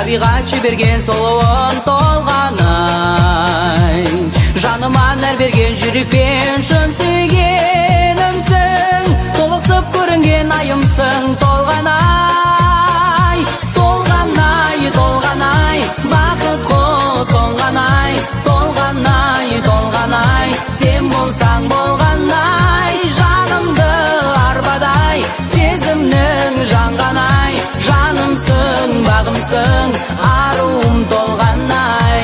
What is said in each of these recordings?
табиғат жіберген сұлуын толғанай. Жаныма нәр берген жүрекпен шын сүйгенімсің, толықсып көрінген айымсың толғанай. Толғанай, толғанай, бақыт қосылғанай. Толғанай, толғанай, сен болсаң болғанай. Жанымды арбадай, сезімнің жанғанай. Жанымсың, бағымсың, аруым толғанай.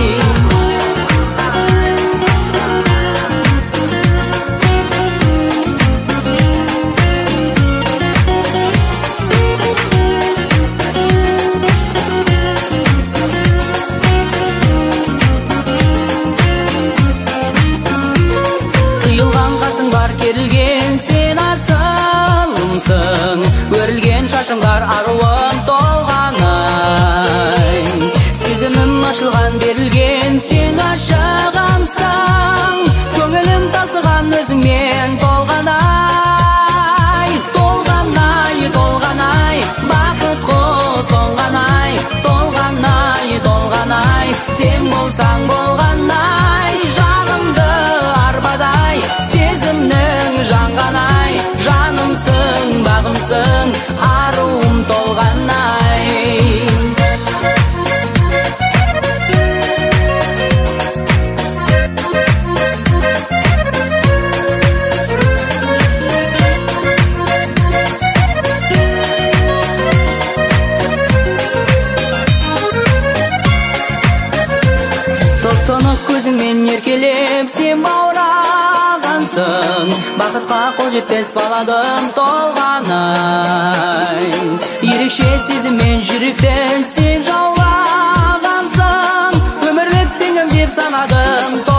Керілген сен асылымсың, өрілген шашың бар аруым толғанай. Сезімім ашылған берілген сен ғашығымсың, көңілім тасыған өзіңмен толғанай. Толғанай, толғанай, бақыт қосылғанай. Толғанай, толғанай, сен болсаң болғанай. Жанымды арбадай, сезімнің жанғанай. Жанымсың, бағымсың, аруым толғанай. Тоқтанып көзіңмен еркелеп сен баурағансың, бақытқа қол жетпес баладым толғанай. Ерекше сезіммен жүректі сен жаулағансың, өмірлік теңім деп санадым